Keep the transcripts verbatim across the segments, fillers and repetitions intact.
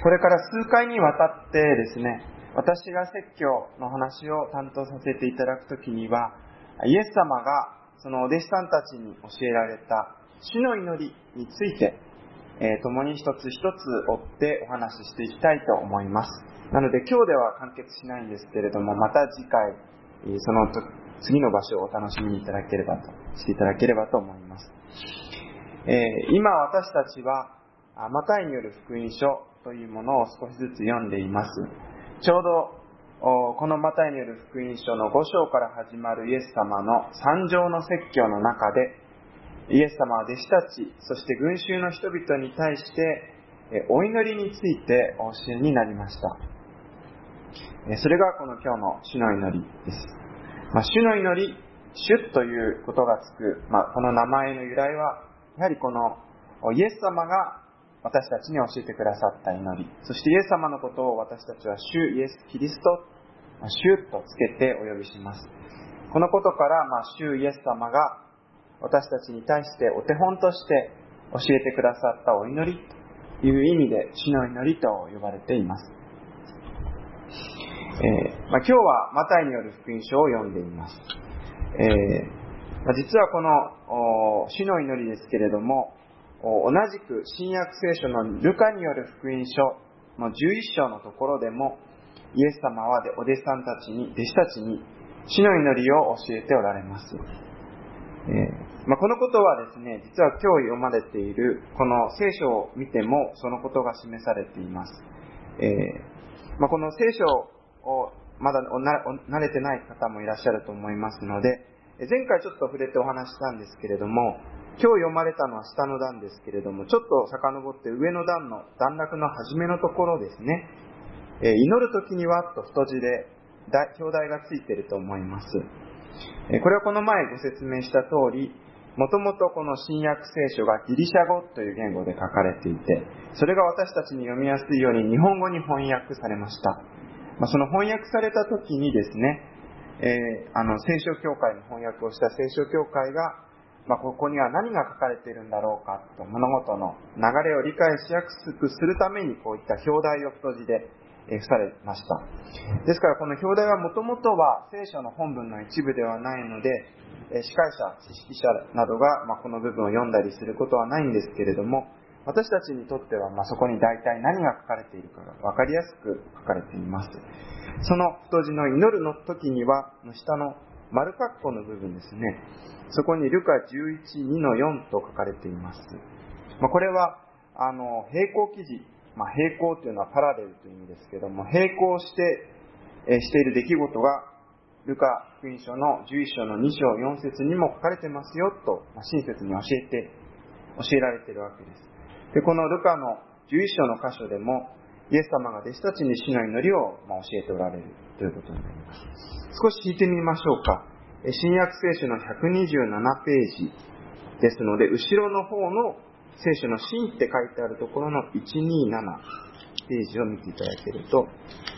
これから数回にわたってですね、私が説教の話を担当させていただくときには、イエス様がそのお弟子さんたちに教えられた主の祈りについて、えー、共に一つ一つ追ってお話ししていきたいと思います。なので今日では完結しないんですけれども、また次回その次の場所をお楽しみにいただければとしていただければと思います。えー、今私たちはマタイによる福音書というものを少しずつ読んでいます。ちょうどこのマタイによる福音書のご章から始まるイエス様の三条の説教の中で、イエス様は弟子たち、そして群衆の人々に対してお祈りについてお教えになりました。それがこの今日の主の祈りです。まあ、主の祈り、主ということがつく、まあ、この名前の由来は、やはりこのイエス様が私たちに教えてくださった祈り、そしてイエス様のことを私たちは主イエス・キリスト、主とつけてお呼びします。このことから、まあ、主イエス様が私たちに対してお手本として教えてくださったお祈りという意味で主の祈りと呼ばれています。えーまあ、今日はマタイによる福音書を読んでいます。えーまあ、実はこの主の祈りですけれども、同じく新約聖書のルカによる福音書のじゅういっ章のところでも、イエス様はお弟子さんたちに弟子たちに主の祈りを教えておられます。えーまあ、このことはですね、実は今日読まれているこの聖書を見てもそのことが示されています。えーまあ、この聖書をまだ慣れてない方もいらっしゃると思いますので、前回ちょっと触れてお話したんですけれども、今日読まれたのは下の段ですけれども、ちょっと遡って上の段の段落の初めのところですね、えー、祈るときにはと太字で表題がついていると思います。えー、これはこの前ご説明した通り、もともとこの新約聖書がギリシャ語という言語で書かれていて、それが私たちに読みやすいように日本語に翻訳されました。まあ、その翻訳された時にですね、えー、あの聖書協会の翻訳をした聖書協会が、まあ、ここには何が書かれているんだろうかと物事の流れを理解しやすくするためにこういった表題を太字で付されました。ですからこの表題はもともとは聖書の本文の一部ではないので、司会者、知識者などがまあこの部分を読んだりすることはないんですけれども、私たちにとってはまあそこに大体何が書かれているかが分かりやすく書かれています。その太字の祈るの時にはの下の丸括弧の部分ですね、そこにルカじゅういち、にのよんと書かれています。まあ、これはあの並行記事、まあ、並行というのはパラレルという意味ですけども、並行して、えしている出来事がルカ福音書のじゅういっ章のに章よん節にも書かれてますよと、まあ、親切に教えて教えられているわけです。で、このルカのじゅういっ章の箇所でもイエス様が弟子たちに主の祈りをまあ教えておられるということになります。少し引いてみましょうか。新約聖書のひゃくにじゅうななページですので、後ろの方の聖書の真って書いてあるところのいちにななページを見ていただけると、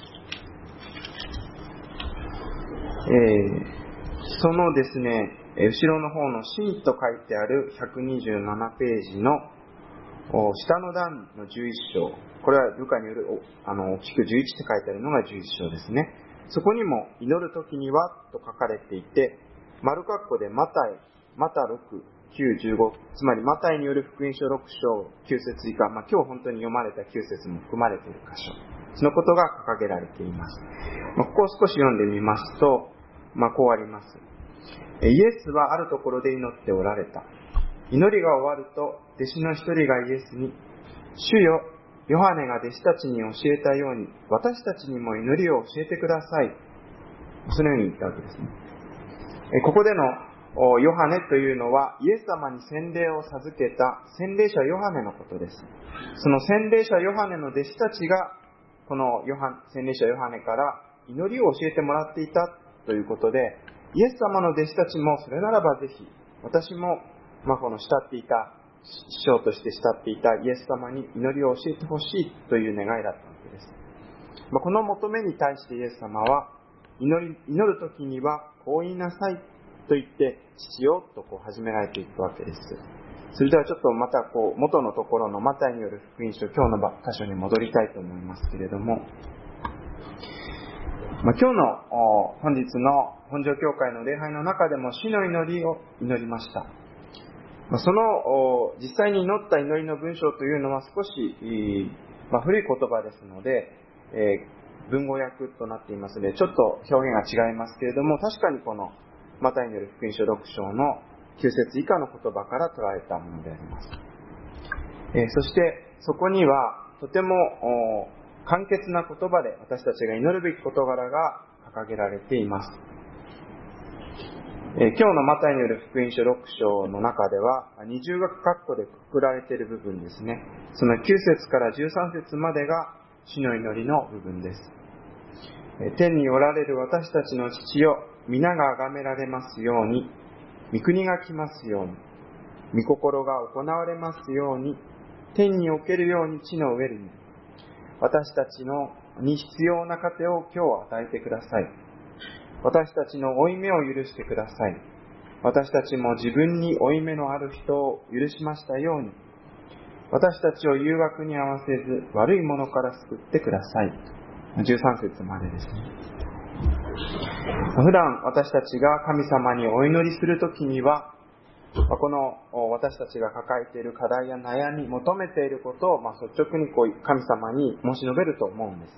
えー、そのですね、後ろの方の真と書いてあるひゃくにじゅうななページの下の段のじゅういっ章、これはルカによるあの大きくじゅういちって書いてあるのがじゅういっ章ですね。そこにも祈るときにはと書かれていて、丸括弧でマタイ、マタろく、きゅう、じゅうご、つまりマタイによる福音書ろく章きゅう節以下、まあ、今日本当に読まれたきゅう節も含まれている箇所、そのことが掲げられています。まあ、ここを少し読んでみますと、まあ、こうあります。イエスはあるところで祈っておられた。祈りが終わると、弟子の一人がイエスに、主よ、ヨハネが弟子たちに教えたように、私たちにも祈りを教えてください。そのように言ったわけですね。ここでのヨハネというのは、イエス様に洗礼を授けた洗礼者ヨハネのことです。その洗礼者ヨハネの弟子たちが、このヨハ洗礼者ヨハネから祈りを教えてもらっていたということで、イエス様の弟子たちもそれならばぜひ、私も、まあ、この慕っていた、師匠として慕っていたイエス様に祈りを教えてほしいという願いだったわけです。まあ、この求めに対してイエス様は、祈り、祈るときにはこう言いなさいと言って、父よとこう始められていくわけです。 それではちょっとまたこう元のところのマタイによる福音書、今日の箇所に戻りたいと思いますけれども、まあ、今日の本日の本庄教会の礼拝の中でも主の祈りを祈りました。まあ、その実際に祈った祈りの文章というのは少し、まあ、古い言葉ですので、えー、文語訳となっていますのでちょっと表現が違いますけれども、確かにこのマタイによる福音書ろく章のきゅう節以下の言葉から捉えたものであります。えー、そしてそこにはとても簡潔な言葉で私たちが祈るべき事柄が掲げられています。えー、今日のマタイによる福音書ろく章の中では二重括弧でくくられている部分ですね。そのきゅう節からじゅうさん節までが主の祈りの部分です。えー、天におられる私たちの父よ、皆が崇められますように、御国が来ますように、御心が行われますように、天におけるように地の上に、私たちのに必要な糧を今日与えてください。私たちの負い目を許してください。私たちも自分に負い目のある人を許しましたように、私たちを誘惑に合わせず悪いものから救ってください。じゅうさん節までですね。普段私たちが神様にお祈りするときには、この私たちが抱えている課題や悩み、求めていることを、まあ、率直にこう神様に申し述べると思うんです。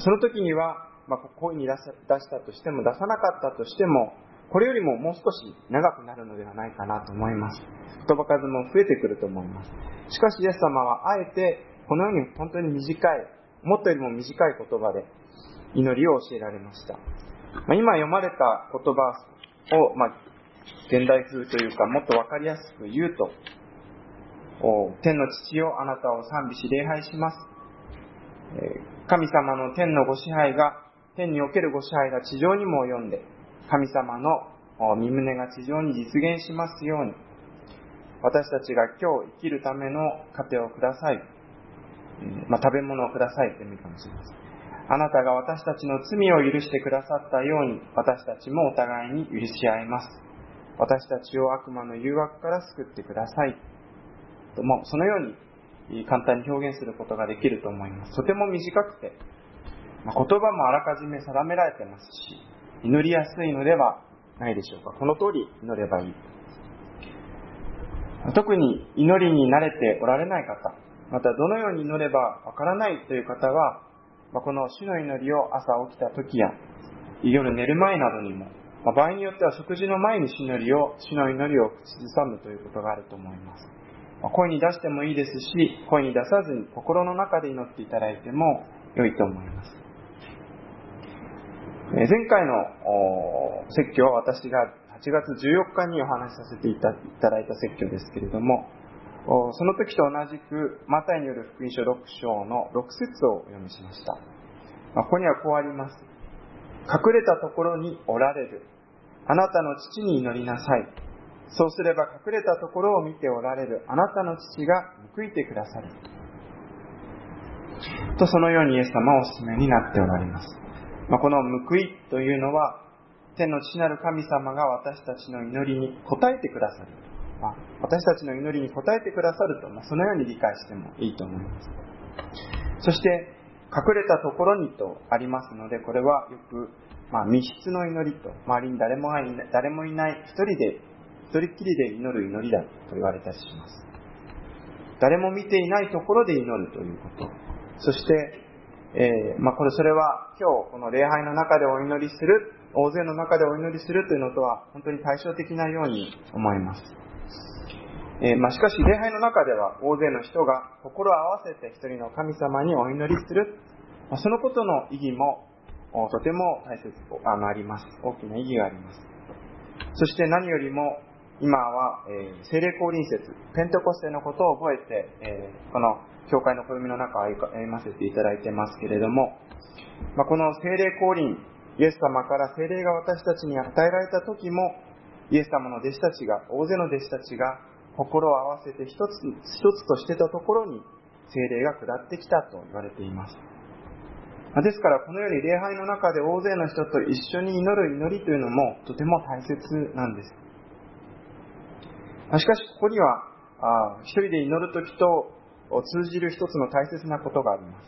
その時には、まあ、声に出したとしても出さなかったとしても、これよりももう少し長くなるのではないかなと思います。言葉数も増えてくると思います。しかしイエス様はあえてこのように本当に短い、もっとよりも短い言葉で祈りを教えられました。まあ、今読まれた言葉を、まあ、現代風というかもっとわかりやすく言うと、天の父よ、あなたを賛美し礼拝します。神様の天のご支配が、天におけるご支配が地上にも及んで、神様の御胸が地上に実現しますように、私たちが今日生きるための糧をください。まあ、食べ物をくださいという意味かもしれません。あなたが私たちの罪を許してくださったように、私たちもお互いに許し合います。私たちを悪魔の誘惑から救ってください。ともそのように簡単に表現することができると思います。とても短くて、まあ、言葉もあらかじめ定められてますし、祈りやすいのではないでしょうか。この通り祈ればいい。特に祈りに慣れておられない方、またどのように祈ればわからないという方は、まあ、この主の祈りを朝起きた時や夜寝る前などにも、まあ、場合によっては食事の前に主の祈りを主の祈りを口ずさむということがあると思います。まあ、声に出してもいいですし、声に出さずに心の中で祈っていただいても良いと思います。前回の説教は私がはちがつじゅうよっかにお話しさせていただいた説教ですけれども、その時と同じくマタイによる福音書ろく章のろく節をお読みしました。ここにはこうあります。隠れたところにおられるあなたの父に祈りなさい。そうすれば隠れたところを見ておられるあなたの父が報いてくださると、そのようにイエス様はお勧めになっておられます。まあ、この報いというのは、天の父なる神様が私たちの祈りに応えてくださる、まあ、私たちの祈りに応えてくださると、まあ、そのように理解してもいいと思います。そして隠れたところにとありますので、これはよく、まあ、密室の祈りと、周りに誰もいない、誰もいない一人で一人っきりで祈る祈りだと言われたりします。誰も見ていないところで祈るということ。そして、えーまあ、これそれは今日この礼拝の中でお祈りする、大勢の中でお祈りするというのとは本当に対照的なように思います。えーまあ、しかし礼拝の中では大勢の人が心を合わせて一人の神様にお祈りする、まあ、そのことの意義もとても大切あのあります。大きな意義があります。そして何よりも今は、えー、聖霊降臨節、ペンテコステのことを覚えて、えー、この教会の暦の中を歩ませていただいてますけれども、まあ、この聖霊降臨、イエス様から聖霊が私たちに与えられた時も、イエス様の弟子たちが、大勢の弟子たちが心を合わせて一つ一つとしてたところに聖霊が下ってきたと言われています。ですからこのように礼拝の中で大勢の人と一緒に祈る祈りというのもとても大切なんです。しかしここにはあ一人で祈るときと通じる一つの大切なことがあります。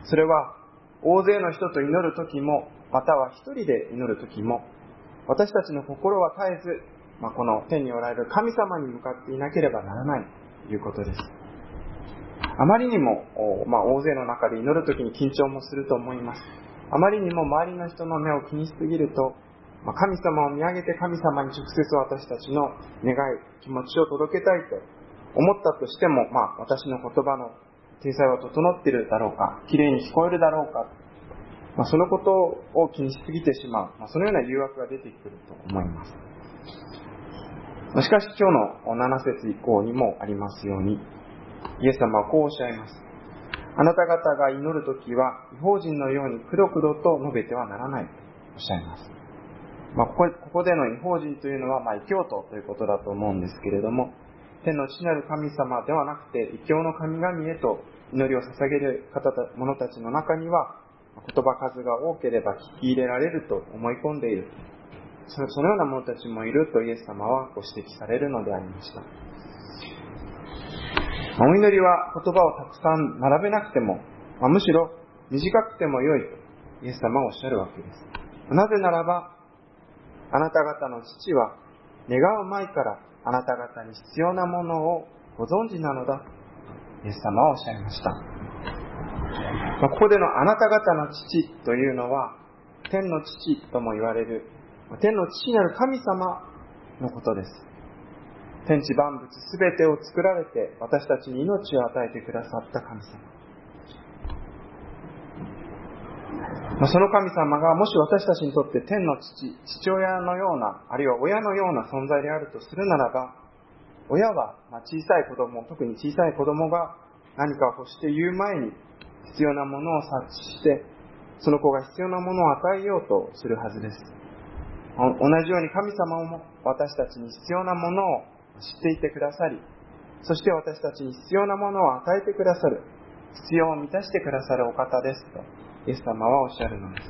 それは大勢の人と祈るときも、または一人で祈るときも、私たちの心は絶えず、まあ、この天におられる神様に向かっていなければならないということです。あまりにも、まあ、大勢の中で祈るときに緊張もすると思います。あまりにも周りの人の目を気にしすぎると、まあ、神様を見上げて神様に直接私たちの願い、気持ちを届けたいと思ったとしても、まあ、私の言葉の体裁は整っているだろうか、きれいに聞こえるだろうか、まあ、そのことを気にしすぎてしまう、まあ、そのような誘惑が出てくると思います。しかし今日のなな節以降にもありますように、イエス様はこうおっしゃいます。あなた方が祈るときは、異邦人のようにくどくどと述べてはならないとおっしゃいます。まあ、ここ、ここでの異邦人というのは、まあ、異教徒ということだと思うんですけれども、天の父なる神様ではなくて、異教の神々へと祈りを捧げる方た者たちの中には、言葉数が多ければ聞き入れられると思い込んでいる。そのような者たちもいるとイエス様はご指摘されるのでありました。お祈りは言葉をたくさん並べなくても、まあ、むしろ短くても良いとイエス様はおっしゃるわけです。なぜならば、あなた方の父は願う前からあなた方に必要なものをご存知なのだとイエス様はおっしゃいました。まあ、ここでのあなた方の父というのは、天の父とも言われる天の父なる神様のことです。天地万物すべてを作られて私たちに命を与えてくださった神様。その神様がもし私たちにとって天の父、父親のような、あるいは親のような存在であるとするならば、親は小さい子供、特に小さい子供が何かを欲して言う前に必要なものを察知して、その子が必要なものを与えようとするはずです。同じように神様も私たちに必要なものを知っていてくださり、そして私たちに必要なものを与えてくださる、必要を満たしてくださるお方ですとイエス様はおっしゃるのです。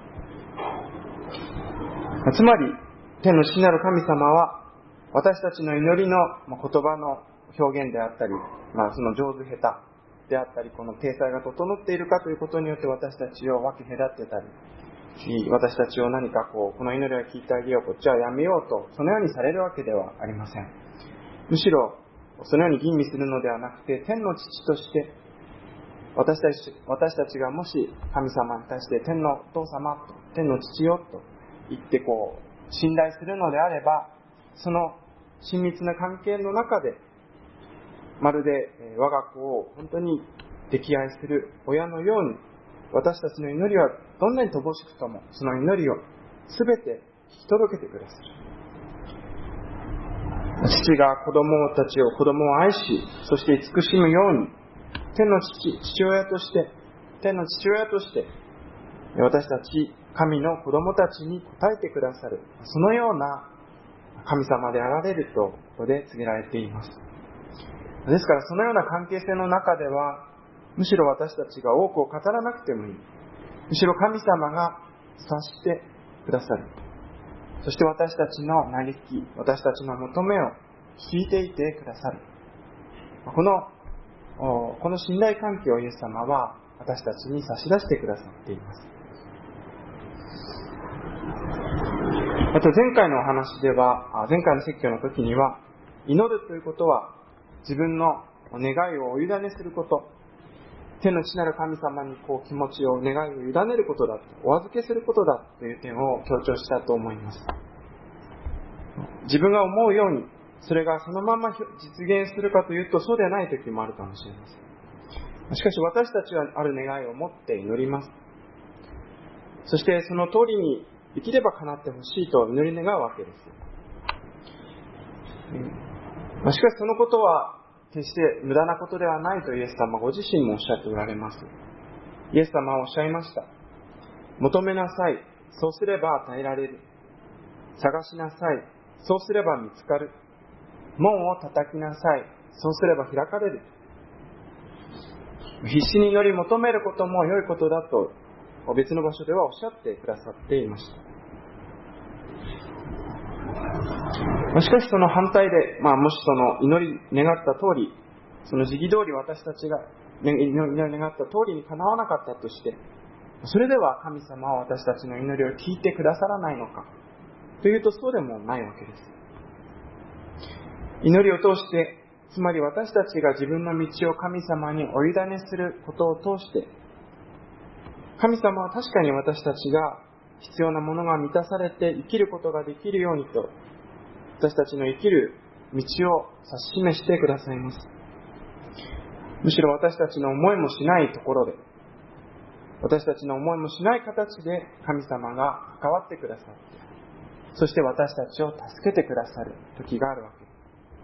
つまり天の父なる神様は私たちの祈りの言葉の表現であったり、まあ、その上手下手であったり、この体裁が整っているかということによって私たちを分け隔てたり、私たちを何かこうこの祈りは聞いてあげよう、こっちはやめようとそのようにされるわけではありません。むしろそのように吟味するのではなくて、天の父として私たち私たちがもし神様に対して天のお父様と天の父よと言ってこう信頼するのであれば、その親密な関係の中でまるで我が子を本当に溺愛する親のように、私たちの祈りはどんなに乏しくともその祈りをすべて聞き届けてくださる。父が子供たちを子供を愛し、そして慈しむように、天の父、父親として、天の父親として、私たち、神の子供たちに応えてくださる、そのような神様であられると、ここで告げられています。ですから、そのような関係性の中では、むしろ私たちが多くを語らなくてもいい。むしろ神様が察してくださる。そして私たちの嘆き、私たちの求めを聞いていてくださる。この、この信頼関係をイエス様は私たちに差し出してくださっています。また前回のお話では、前回の説教の時には、祈るということは自分の願いをお委ねすること、天の父なる神様にこう気持ちを、願いを委ねることだ、お預けすることだという点を強調したと思います。自分が思うようにそれがそのまま実現するかというと、そうではない時もあるかもしれません。しかし私たちはある願いを持って祈ります。そしてその通りにできれば叶ってほしいと祈り願うわけです。しかしそのことは決して無駄なことではないとイエス様ご自身もおっしゃっておられます。イエス様はおっしゃいました。求めなさい、そうすれば与えられる。探しなさい、そうすれば見つかる。門を叩きなさい、そうすれば開かれる。必死に祈り求めることも良いことだと別の場所ではおっしゃってくださっていました。 しかしその反対で、まあ、もしその祈り願った通り、その時期通り私たちが祈り願った通りにかなわなかったとして、それでは神様は私たちの祈りを聞いてくださらないのかというと、そうでもないわけです。祈りを通して、つまり私たちが自分の道を神様にお委ねすることを通して、神様は確かに私たちが必要なものが満たされて生きることができるようにと、私たちの生きる道を指し示してくださいます。むしろ私たちの思いもしないところで、私たちの思いもしない形で神様が関わってくださって、そして私たちを助けてくださる時があるわけです。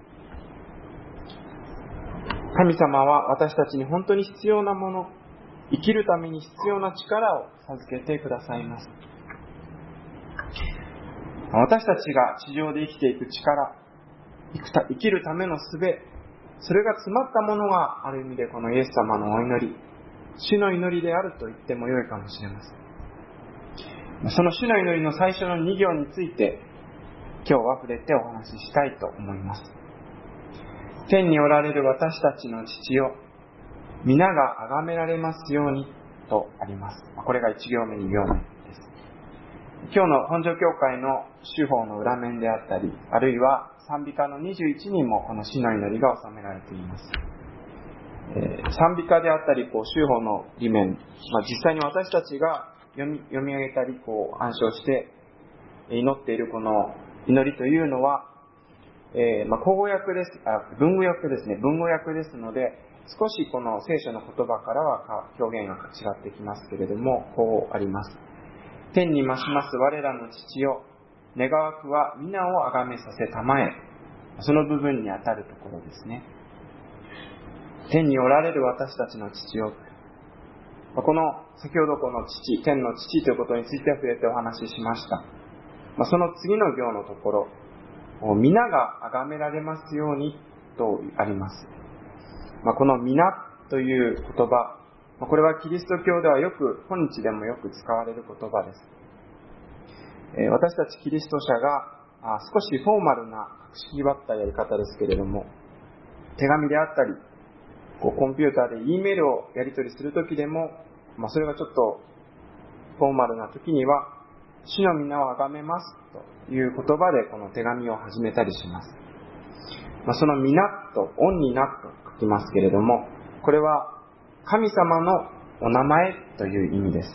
神様は私たちに本当に必要なもの、生きるために必要な力を授けてくださいます。私たちが地上で生きていく力、生きるための術、それが詰まったものがある意味でこのイエス様のお祈り、主の祈りであると言ってもよいかもしれません。その主の祈りの最初のに行について今日は触れてお話ししたいと思います。天におられる私たちの父よ、皆が崇められますようにとあります。これがいち行目に行目です。今日の本庄教会の主法の裏面であったり、あるいは賛美歌のにじゅういちにんもこの主の祈りが収められています。えー、賛美歌であったり、こう主法の理面、まあ、実際に私たちが読み、読み上げたり、こう暗唱して祈っているこの祈りというのは、えー、まあ、口語訳です、あ、文語訳ですね、文語訳ですので、少しこの聖書の言葉からは表現が違ってきますけれども、こうあります。天に増します我らの父よ、願わくは皆をあがめさせたまえ。その部分にあたるところですね。天におられる私たちの父よ。この先ほどこの父、天の父ということについて触れてお話ししました。その次の行のところ、皆があがめられますようにとあります。この皆という言葉、これはキリスト教ではよく、今日でもよく使われる言葉です。私たちキリスト者が少しフォーマルな格式ばったやり方ですけれども、手紙であったり、コンピューターで E メールをやり取りするときでも、それがちょっとフォーマルなときには、主の皆をあがめますという言葉でこの手紙を始めたりします。その皆と恩になと書きますけれども、これは神様のお名前という意味です。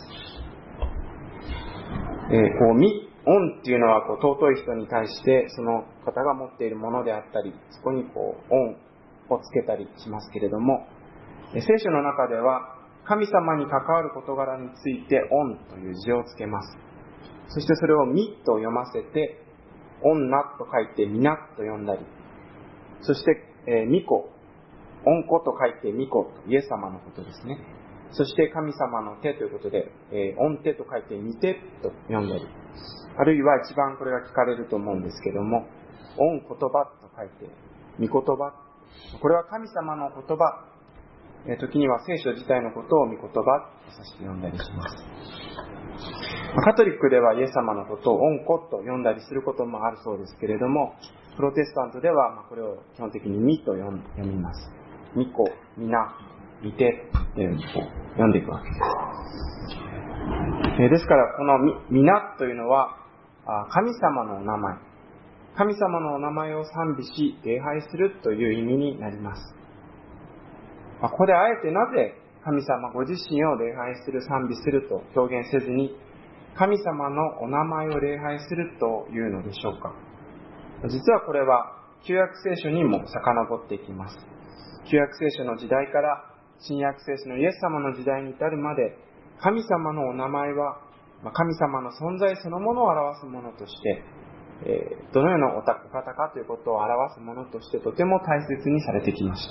えー、こうみ恩っていうのはこう尊い人に対してその方が持っているものであったり、そこにこう恩をつけたりしますけれども、聖書の中では神様に関わる事柄について恩という字をつけます。そしてそれをみと読ませて、女と書いて皆と読んだり、そして、えー、みこ、恩子と書いてみこ、イエス様のことですね。そして神様の手ということで、えー、恩手と書いてみ手と読んだり、あるいは一番これが聞かれると思うんですけども、恩言葉と書いてみ言葉。これは神様の言葉、えー、時には聖書自体のことをみ言葉とさせて読んだりします。カトリックではイエス様のことを恩子と読んだりすることもあるそうですけれども、プロテスタントではこれを基本的にみと読みます。みこ、みな、みてというふうに読んでいくわけです。ですからこのみなというのは神様のお名前、神様のお名前を賛美し礼拝するという意味になります。ここであえてなぜ神様ご自身を礼拝する、賛美すると表現せずに、神様のお名前を礼拝するというのでしょうか。実はこれは旧約聖書にも遡っていきます。旧約聖書の時代から新約聖書のイエス様の時代に至るまで、神様のお名前は神様の存在そのものを表すものとして、どのようなお方かということを表すものとしてとても大切にされてきました。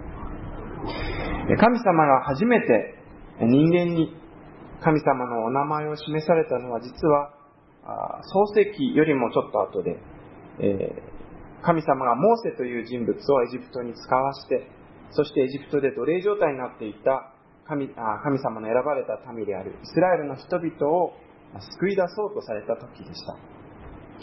神様が初めて人間に神様のお名前を示されたのは、実は創世記よりもちょっと後で、神様がモーセという人物をエジプトに使わして、そしてエジプトで奴隷状態になっていた 神, 神様の選ばれた民であるイスラエルの人々を救い出そうとされた時でした。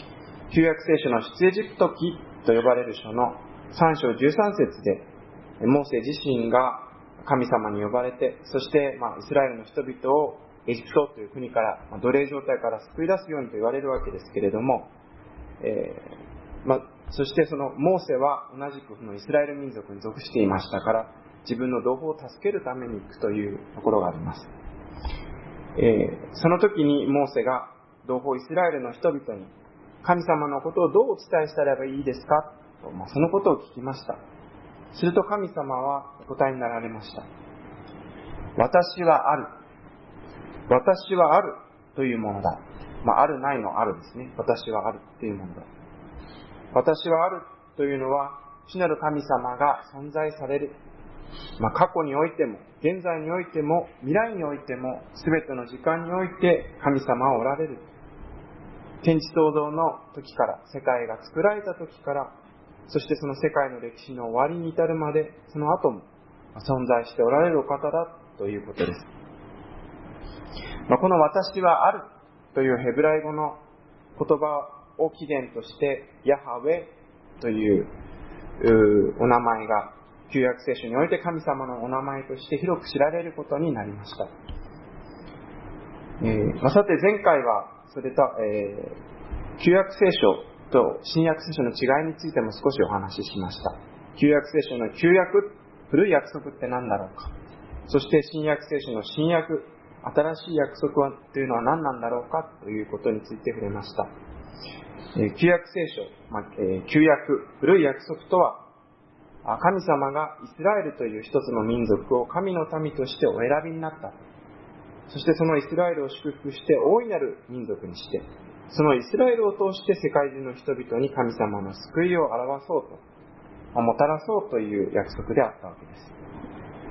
旧約聖書の出エジプト記と呼ばれる書のさん章じゅうさん節で、モーセ自身が神様に呼ばれて、そして、まあ、イスラエルの人々をエジプトという国から、まあ、奴隷状態から救い出すようにと言われるわけですけれども、えーまあ、そしてそのモーセは同じくこのイスラエル民族に属していましたから、自分の同胞を助けるために行くというところがあります。えー、その時にモーセが同胞イスラエルの人々に神様のことをどうお伝えしたらいいですかと、まあ、そのことを聞きました。すると神様はお答えになられました。私はある。私はあるというものだ。まあ、あるないのあるですね。私はあるというものだ。私はあるというのは、主なる神様が存在される。まあ、過去においても、現在においても、未来においても、すべての時間において神様はおられる。天地創造の時から、世界が作られた時から、そしてその世界の歴史の終わりに至るまで、その後も存在しておられるお方だということです。まあ、この私はあるというヘブライ語の言葉を起源として、ヤハウェというお名前が旧約聖書において神様のお名前として広く知られることになりました。えーまあ、さて前回はそれと、えー、旧約聖書と新約聖書の違いについても少しお話ししました。旧約聖書の旧約、古い約束って何だろうか。そして新約聖書の新約、新しい約束はというのは何なんだろうかということについて触れました。えー、旧約聖書、まあえー、旧約、古い約束とは、神様がイスラエルという一つの民族を神の民としてお選びになった。そしてそのイスラエルを祝福して大いなる民族にして、そのイスラエルを通して世界中の人々に神様の救いを表そうと、もたらそうという約束であったわけです。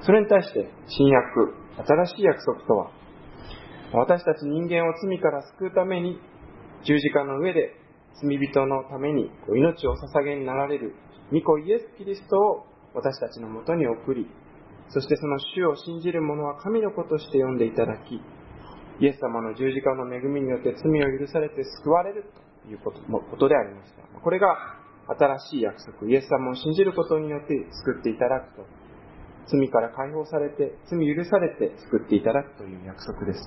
それに対して新約、新しい約束とは、私たち人間を罪から救うために十字架の上で罪人のために命を捧げになられる御子イエス・キリストを私たちのもとに送り、そしてその主を信じる者は神の子として呼んでいただき、イエス様の十字架の恵みによって罪を許されて救われるということ、ことでありました。これが新しい約束、イエス様を信じることによって救っていただくと、罪から解放されて、罪許されて救っていただくという約束です。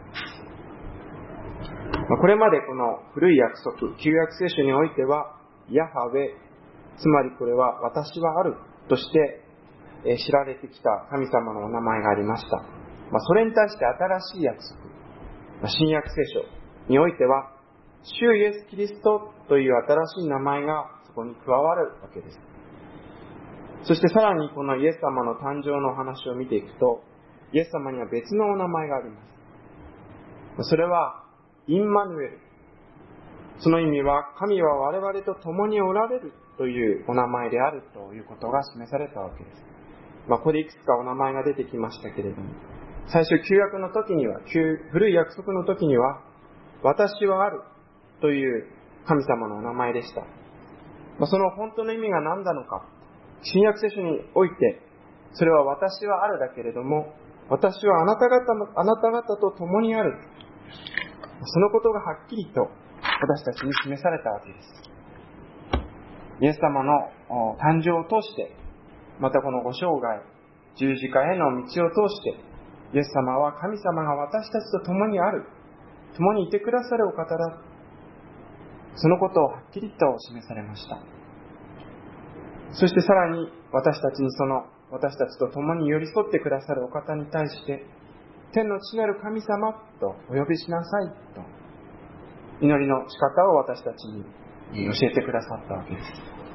これまでこの古い約束、旧約聖書においては、ヤハウェ、つまりこれは私はあるとして知られてきた神様のお名前がありました。まあ、それに対して新しい約束、新約聖書においては、主イエス・キリストという新しい名前がそこに加わるわけです。そしてさらにこのイエス様の誕生のお話を見ていくと、イエス様には別のお名前があります。それはインマヌエル。その意味は、神は我々と共におられるというお名前であるということが示されたわけです。まあ、ここでいくつかお名前が出てきましたけれども、最初旧約の時には、旧古い約束の時には、私はあるという神様のお名前でした。まあ、その本当の意味が何なのか、新約聖書において、それは私はあるだけれども、私はあなた方の、あなた方と共にある。そのことがはっきりと私たちに示されたわけです。イエス様の誕生を通して、またこのご生涯、十字架への道を通して、イエス様は神様が私たちと共にある、共にいてくださるお方だ。そのことをはっきりと示されました。そしてさらに私たちにその、私たちと共に寄り添ってくださるお方に対して、天の父なる神様とお呼びしなさいと、祈りの仕方を私たちに教えてくださったわけです。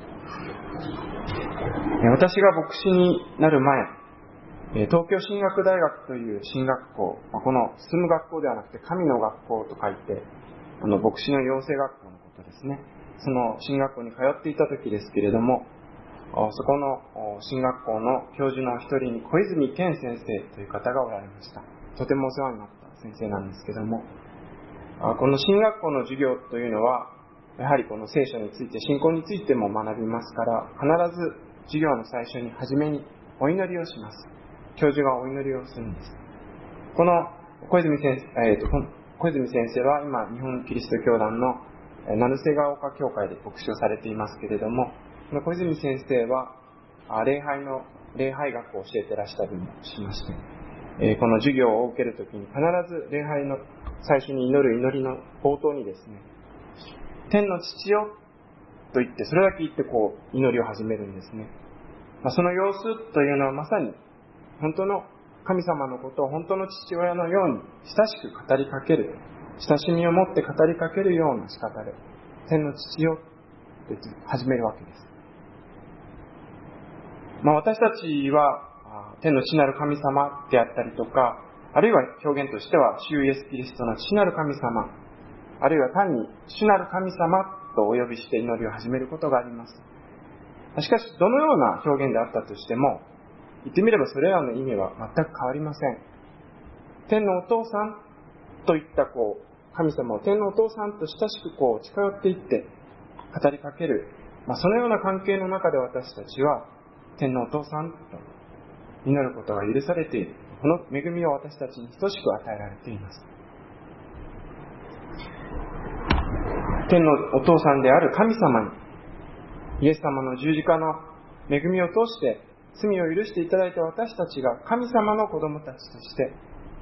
私が牧師になる前、東京進学大学という進学校、この進む学校ではなくて神の学校と書いて、あの牧師の養成学校のことですね。その進学校に通っていた時ですけれども、そこの進学校の教授の一人に小泉健先生という方がおられました。とてもお世話になった先生なんですけども、この進学校の授業というのは、やはりこの聖書について、信仰についても学びますから、必ず授業の最初に初めにお祈りをします。教授がお祈りをするんです。この小泉先生、えーと、小泉先生は今、日本キリスト教団の成瀬ヶ丘教会で牧師をされていますけれども、この小泉先生は礼拝の礼拝学を教えてらしたりもしまして、この授業を受けるときに必ず礼拝の最初に祈る祈りの冒頭にですね、天の父よと言って、それだけ言ってこう祈りを始めるんですね。まあ、その様子というのはまさに本当の神様のことを本当の父親のように親しく語りかける、親しみを持って語りかけるような仕方で、天の父よと言って始めるわけです。まあ、私たちは天の父なる神様であったりとか、あるいは表現としては主イエスキリストの父なる神様、あるいは単に主なる神様とお呼びして祈りを始めることがあります。しかしどのような表現であったとしても、言ってみればそれらの意味は全く変わりません。天のお父さんといったこう神様を天のお父さんと親しくこう近寄っていって語りかける、まあ、そのような関係の中で私たちは天のお父さんと祈ることが許されている。この恵みを私たちに等しく与えられています。天のお父さんである神様に、イエス様の十字架の恵みを通して罪を許していただいた私たちが神様の子供たちとして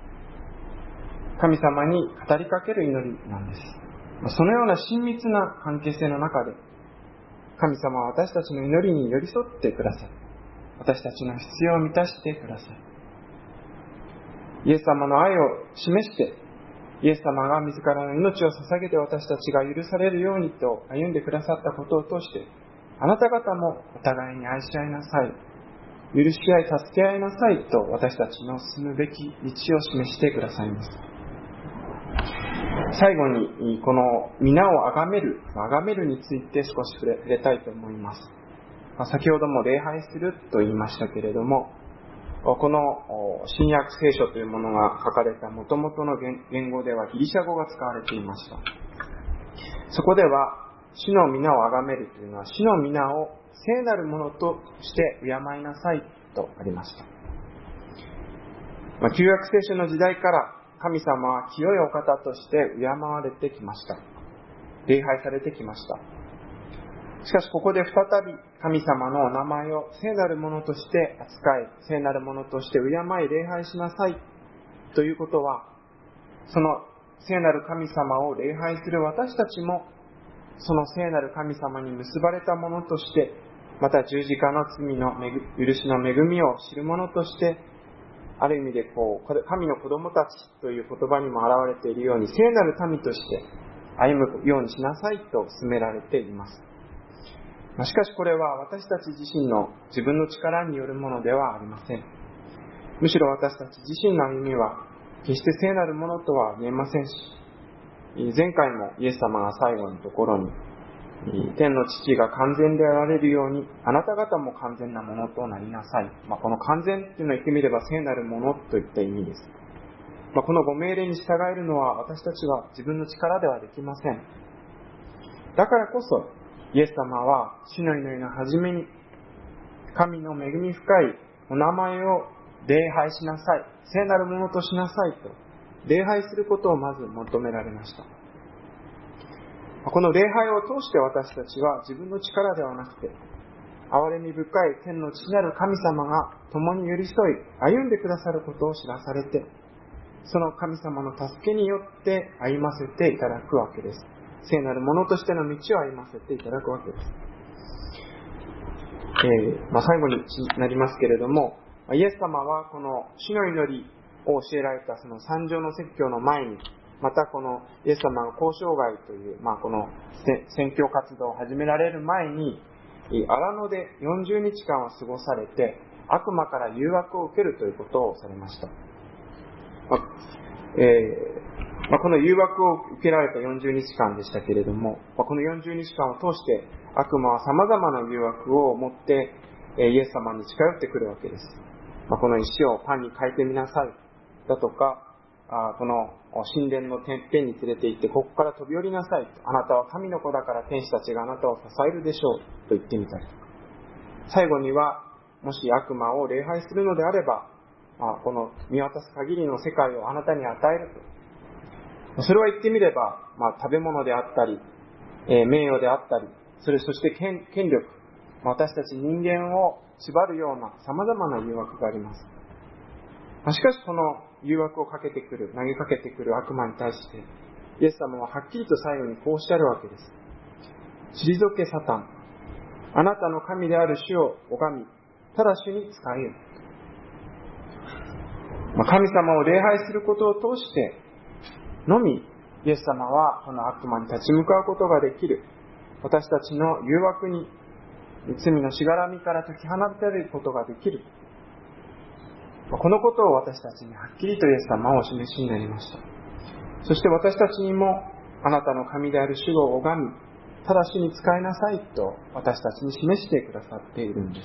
神様に語りかける祈りなんです。そのような親密な関係性の中で神様は私たちの祈りに寄り添ってください。私たちの必要を満たしてください。イエス様の愛を示して、イエス様が自らの命を捧げて私たちが許されるようにと歩んでくださったことを通して、あなた方もお互いに愛し合いなさい、許し合い助け合いなさいと私たちの進むべき道を示してくださいます。最後にこの皆を崇める、崇めるについて少し触れ、触れたいと思います。先ほども礼拝すると言いましたけれども、この新約聖書というものが書かれた元々の言語ではギリシャ語が使われていました。そこでは主の皆を崇めるというのは、主の皆を聖なるものとして敬いなさいとありました。まあ、旧約聖書の時代から神様は清いお方として敬われてきました。礼拝されてきました。しかしここで再び神様のお名前を聖なるものとして扱い、聖なるものとして敬い礼拝しなさいということは、その聖なる神様を礼拝する私たちも、その聖なる神様に結ばれたものとして、また十字架の罪の許しの恵みを知るものとして、ある意味でこう神の子供たちという言葉にも表れているように、聖なる民として歩むようにしなさいと勧められています。しかしこれは私たち自身の自分の力によるものではありません。むしろ私たち自身の歩みは決して聖なるものとは言えませんし、前回もイエス様が最後のところに、天の父が完全であられるようにあなた方も完全なものとなりなさい。まあ、この完全というのは言ってみれば聖なるものといった意味です。まあ、このご命令に従えるのは私たちは自分の力ではできません。だからこそイエス様は主の祈りの初めに神の恵み深いお名前を礼拝しなさい、聖なるものとしなさいと礼拝することをまず求められました。この礼拝を通して私たちは自分の力ではなくて、憐れみ深い天の父なる神様が共に寄り添い歩んでくださることを知らされて、その神様の助けによって歩ませていただくわけです。聖なるものとしての道を歩ませていただくわけです。えーまあ、最後になりますけれども、イエス様はこの主の祈りを教えられたその三条の説教の前に、またこのイエス様が交渉外という、まあ、この宣教活動を始められる前に、荒野でよんじゅうにちかんを過ごされて悪魔から誘惑を受けるということをされました。まあえーまあ、この誘惑を受けられたよんじゅうにちかんでしたけれども、まあ、このよんじゅうにちかんを通して悪魔は様々な誘惑を持ってイエス様に近寄ってくるわけです。まあ、この石をパンに変えてみなさいだとか、あこの神殿のてっぺんに連れて行ってここから飛び降りなさいと、あなたは神の子だから天使たちがあなたを支えるでしょうと言ってみたりとか、最後にはもし悪魔を礼拝するのであれば、あこの見渡す限りの世界をあなたに与えると。それは言ってみれば、まあ、食べ物であったりえー、名誉であったり、それそして権、権力、私たち人間を縛るような様々な誘惑があります。しかしこの誘惑をかけてくる、投げかけてくる悪魔に対して、イエス様ははっきりと最後にこうおっしゃるわけです。退けサタン。あなたの神である主を拝み、ただ主に仕えよ。神様を礼拝することを通してのみ、イエス様はこの悪魔に立ち向かうことができる。私たちの誘惑に、罪のしがらみから解き放たれることができる。このことを私たちにはっきりとイエス様はお示しになりました。そして私たちにも、あなたの神である主を拝み、ただ主に仕えなさいと私たちに示してくださっているんです。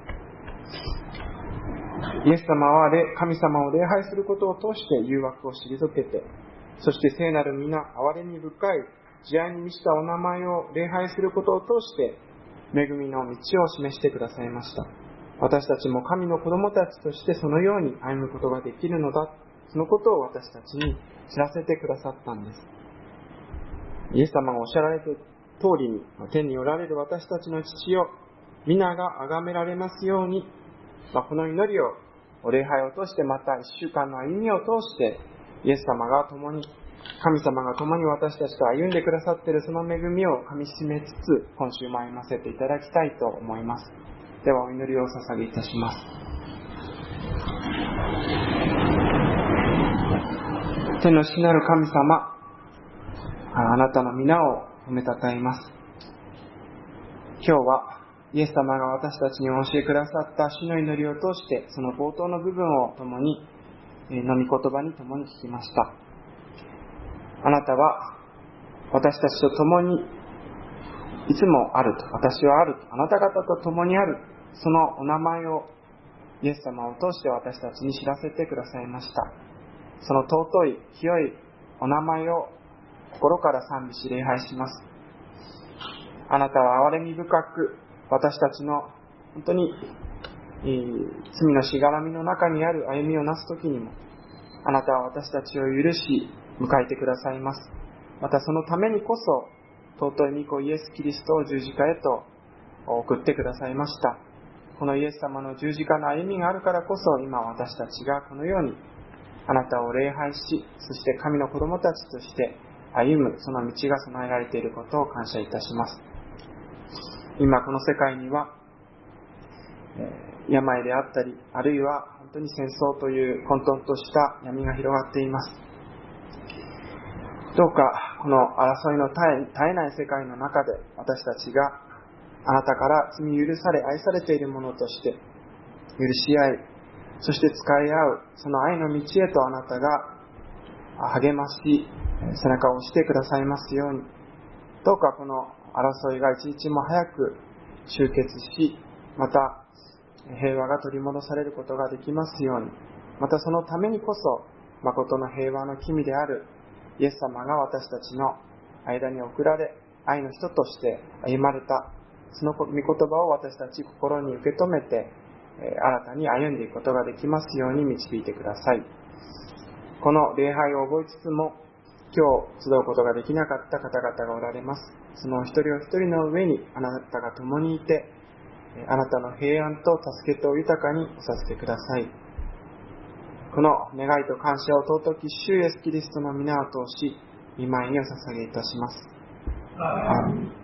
イエス様は神様を礼拝することを通して誘惑を退けて、そして聖なる皆、憐れみ深い、慈愛に満ちたお名前を礼拝することを通して、恵みの道を示してくださいました。私たちも神の子供たちとしてそのように歩むことができるのだ、そのことを私たちに知らせてくださったんです。イエス様がおっしゃられた通りに、天におられる私たちの父よ、皆が崇められますように、この祈りをお礼拝を通して、また一週間の歩みを通して、イエス様が共に、神様が共に私たちと歩んでくださっているその恵みをかみしめつつ、今週も歩ませていただきたいと思います。ではお祈りをお捧げいたします。天の父なる神様、あなたの皆を褒めたたえます。今日はイエス様が私たちにお教えくださった主の祈りを通して、その冒頭の部分を共に、飲み言葉に共に聞きました。あなたは私たちと共にいつもあると、私はあると、あなた方と共にある、そのお名前をイエス様を通して私たちに知らせてくださいました。その尊い清いお名前を心から賛美し礼拝します。あなたは憐れみ深く、私たちの本当に罪のしがらみの中にある歩みをなすときにも、あなたは私たちを許し迎えてくださいます。またそのためにこそ尊い御子イエス・キリストを十字架へと送ってくださいました。このイエス様の十字架の歩みがあるからこそ、今私たちがこのようにあなたを礼拝し、そして神の子供たちとして歩むその道が備えられていることを感謝いたします。今この世界には、えー、病であったり、あるいは本当に戦争という混沌とした闇が広がっています。どうかこの争いの絶え、絶えない世界の中で、私たちがあなたから罪許され愛されているものとして許し合い、そして使い合うその愛の道へとあなたが励まし、背中を押してくださいますように。どうかこの争いが一日も早く終結し、また平和が取り戻されることができますように。またそのためにこそ誠の平和の君であるイエス様が私たちの間に送られ、愛の人として歩まれたその御言葉を私たち心に受け止めて、新たに歩んでいくことができますように導いてください。この礼拝を覚えつつも、今日集うことができなかった方々がおられます。その一人お一人の上にあなたが共にいて、あなたの平安と助けと豊かにさせてください。この願いと感謝を尊き主イエスキリストの皆を通し、御前にお捧げいたします。アーメン。